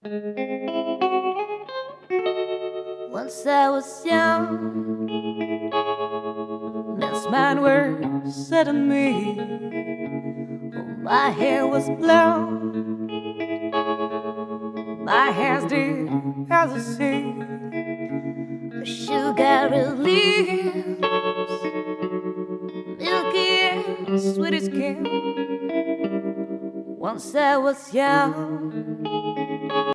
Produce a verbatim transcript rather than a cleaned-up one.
Once I was young, that's mine were said to me. Oh, my hair was blonde, my hair's deep as the sea. Sugar lips, milky and sweet skin. Once I was young,